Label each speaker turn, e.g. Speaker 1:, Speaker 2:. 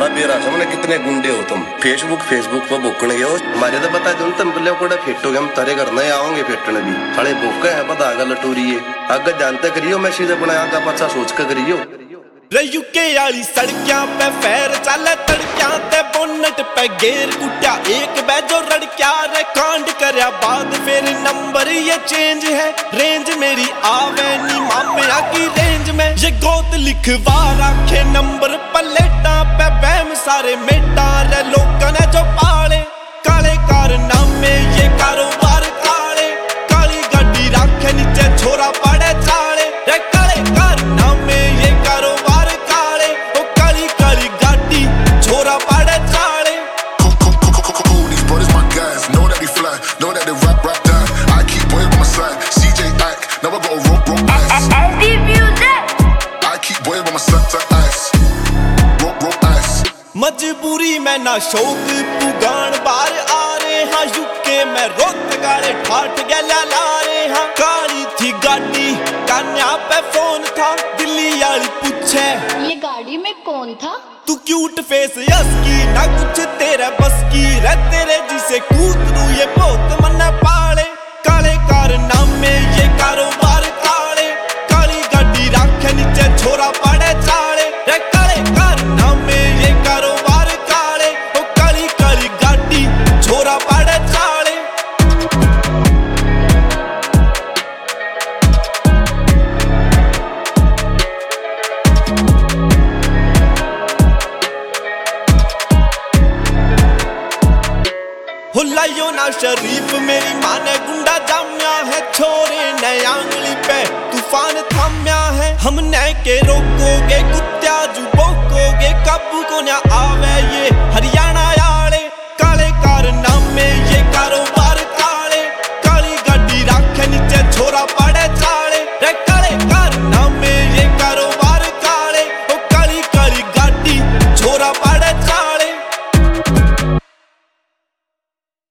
Speaker 1: सारा बेरा सामने कितने गुंडे हो तुम। फेसबुक पर भूखने गए हो हमारे तो बता दो तुम पहले कोड़ा फेटोगे हम तारे घर नहीं आओगे फेटने भी साले भूखे हैं पता आगा लटूरी है आगे जानते करियो मैं सीधे अपना आगा पचा सोच कर करियो।
Speaker 2: यूके वाली सड़कियां पे फैर चले तड़कियां ते बोनट पे गेर कुटिया एक बैजो रड़किया रे कांड करया बाद फिर नंबर ये चेंज है रेंज मेरी आवे नी मामिया की रेंज में ये गोत लिखवा रखे नंबर पलेटा पे बहम सारे मेटा रे लोगों ने जो पाले काले कारनामे ये कारोबार काले काली गाड़ी रखे नीचे छोरा पड़े चाले रे काले कारनामे ये कारोबार
Speaker 3: know that they rap down. I keep boys by my side. CJ Ack, now I got a rope ice. I keep boys by my side to ice. Rope ice.
Speaker 2: मजबूरी में ना शौक पुगान बार आ रहे हाँ यूके में रोत गाड़े ठाठ गला ला रहे हाँ काली थी गाड़ी कान्या पे फोन था दिल्ली वाली पूछे
Speaker 4: ये गाड़ी में कौन था
Speaker 2: तू क्यूट फेस यस की ना कुछ तेरे बस की रे तेरे जिसे कूद दूं ये बहुत मन पाले काले कारनामे ये कारोबार काले काली गाड़ी रखे नीचे छोरा पड़े चाले रे काले कारनामे ये कारोबार काले ओ काली काली गाड़ी छोरा पड़े चाले। हुलायो ना शरीफ मेरी माँ ने गुंडा जाम्या है छोरे नए आंगली पे तूफान थाम्या है हमने के रोकोगे कुत्ता जू बोकोगे काबू को